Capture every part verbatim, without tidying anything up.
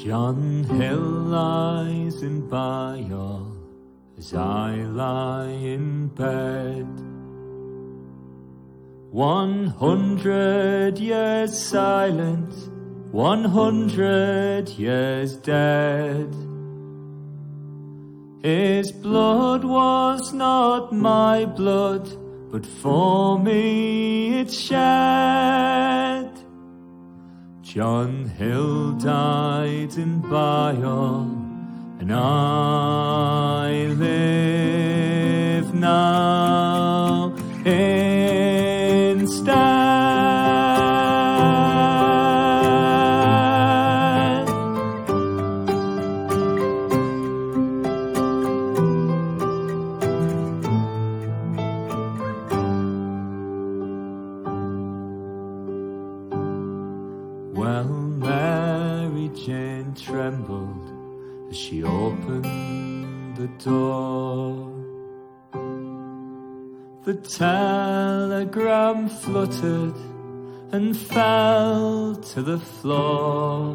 John Hill lies in Bayol as I lie in bed. One hundred years silent, one hundred years dead. His blood was not my blood, but for me it shed. John Hill died in Bayol, and I live now instead. Well, Mary Jane trembled as she opened the door. The telegram fluttered and fell to the floor.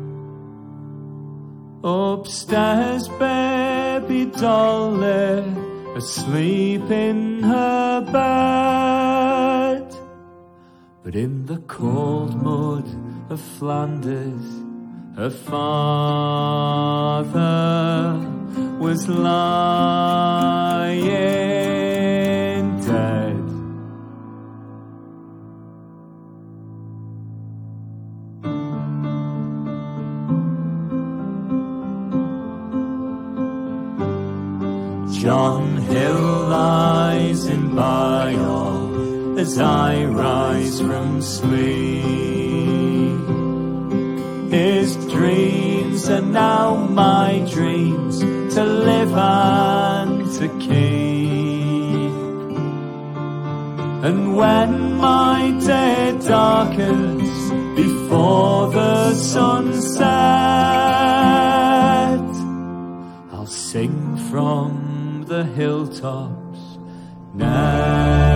Upstairs, baby doll lay asleep in her bed. But in the cold mud of Flanders, her father was lying dead. John Hill lies in Bayol as I rise from sleep. His dreams are now my dreams, to live and to keep. And when my day darkens before the sunset, I'll sing from the hilltops now.